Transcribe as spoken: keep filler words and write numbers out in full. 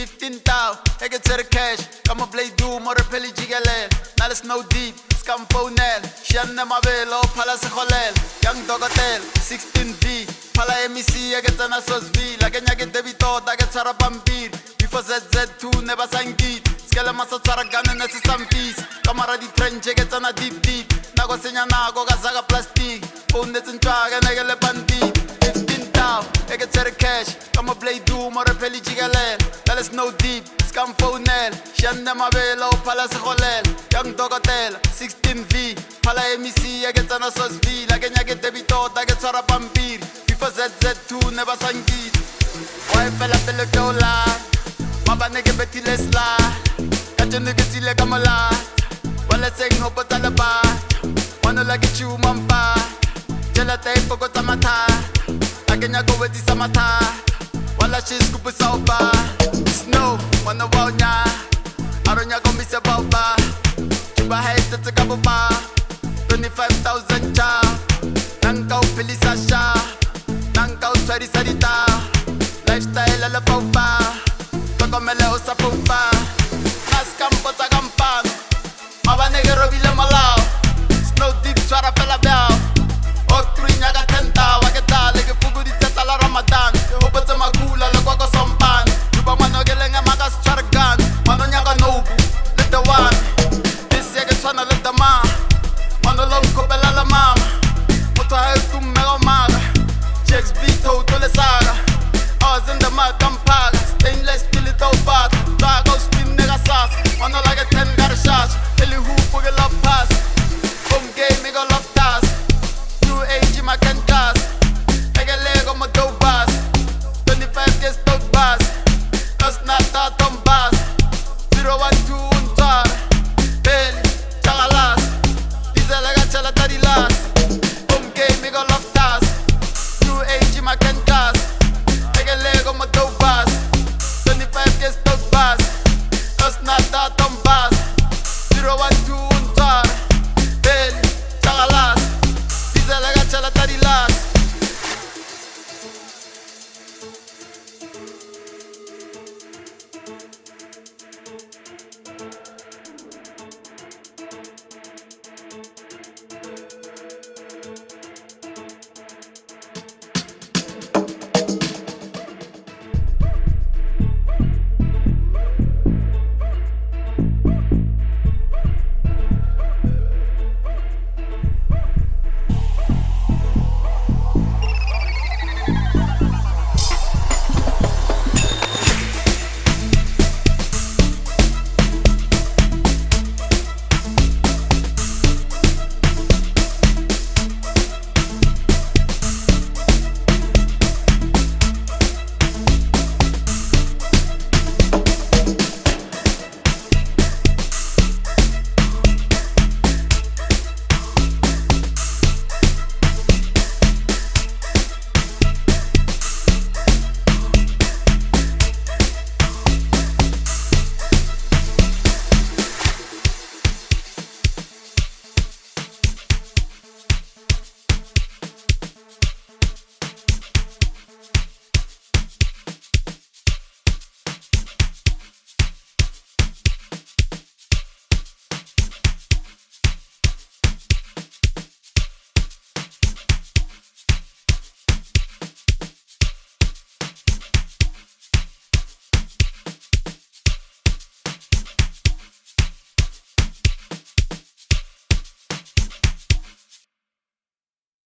fifteen thou, I get to the cash. Come on, play do more peli jigalel. Now let's know deep, scam phonel. Shanna Mabelo, Palace Holel, Young Dogatel, sixteen V. Pala M C, I get an Asos V. Like a get debito, I get Sarabambir. Before Z Z two, never sang it. Skelamasa Saragan and some piece. Camara di French, I get on a deep deep. Nago Senya Nago, Gazaga plastic. Phone that's in drag and I get a bandit. fifteen thou, I get to the cash. Come on, play do more peli jigalel. Now let's know deep, scam phonel. Shanna Mabelo, Palace Holel, Young Dogatel, sixteen V. Pala M C, I get an Asos V. Like a get debito, I get Sarabambir. Before Z Z two, never sang it. Why fella fella dola? Maba nigga beti lesla. Catch a nigga sile kamala. Wala sing no batalaba. Wanna like it you mampa. Jela tay pogo tamata. Agenya go with samata. Wala she's kupu sauba. Snow, wanna wow nya. Aronya go miss a bauba. Chuba head to kabuba. Twenty-five thousand cha. Nangkau pili sasha. Nangkau sari sarita. Lifestyle ala paupa. Toko mele osa paupa. Nas campo ta campang. Maba negro